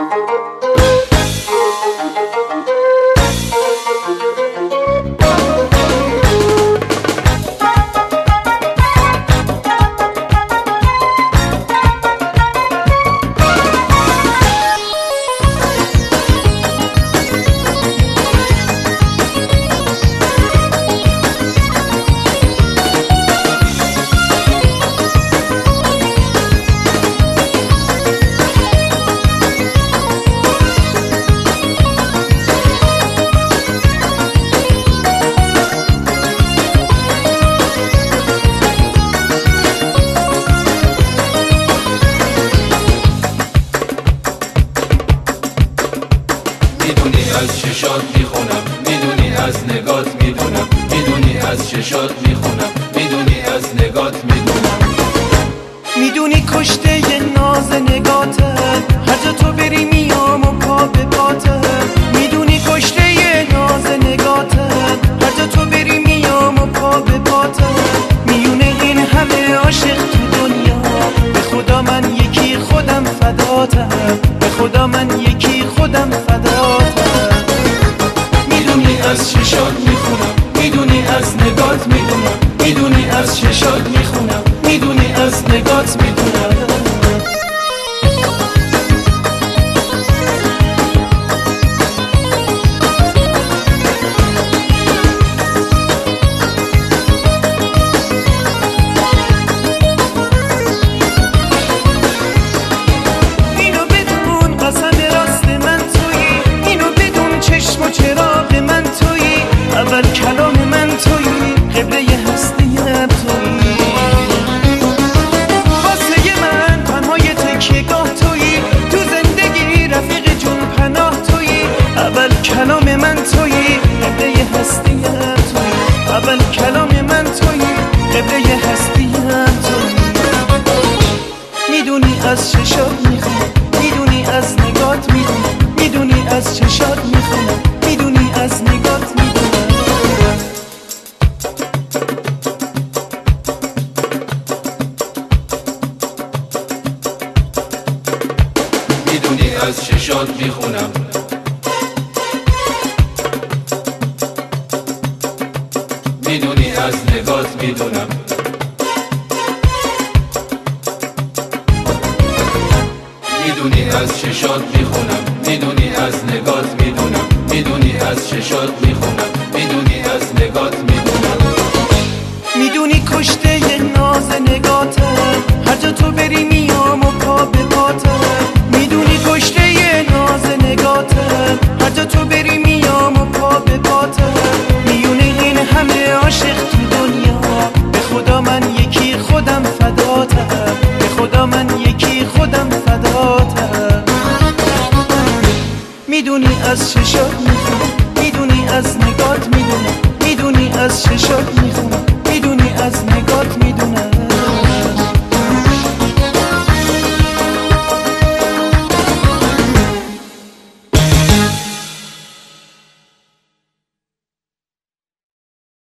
میدونی از چشات میخونم، میدونی از نگات میدونم، میدونی از چشات میخونم، میدونی از نگات میدونم. میدونی کشته ی ناز نگاتت، هر جا تو بری میام و پا به پاتت. میدونی کشته ی ناز نگاتت، هر جا تو بری میام و پا به پاتت. میونه این همه عاشق تو دنیا، به خدا من یکی خودم فداتم، به خدا من یکی خودم فداتم. میدونی از چشات میخونم، میدونی از نگات میدونم، میدونی از چشات میخونم، میدونی از نگات میدونم. اول کلام من تویی، قبله ی هستیم تویی. واسه من تنهای تکیه‌گاه تویی، تو زندگی رفیق جون پناه تویی. اول کلام من تویی، قبله ی هستیم تویی. اول کلام من تویی، قبله ی هستیم تویی. میدونی از چشات میخونم، میدونی از نگات میدونم، میدونی از چشات میخونم، میدونی از نگات میدونم. میدونی از چشات میخونم، میدونی از نگات میدونم. میدونی از چشات میخونم، میدونی از نگات میدونم، میدونی از چشات میخونم، میدونی از نگات میدونم. میدونی کشته ی ناز نگاتت، هر جا تو بری میام و پا به پاتت. میدونی کشته ی ناز نگاتت، هر جا تو بری میام و پا به پاتت. میونه این همه عاشق تو دنیا، به خدا من یکی خودم فداتم، به خدا من یکی خودم فداتم. میدونی از چشات میخونم، میدونی از نگات میدونم، میدونی از چشات میخونم، میدونی از نگات میدونم.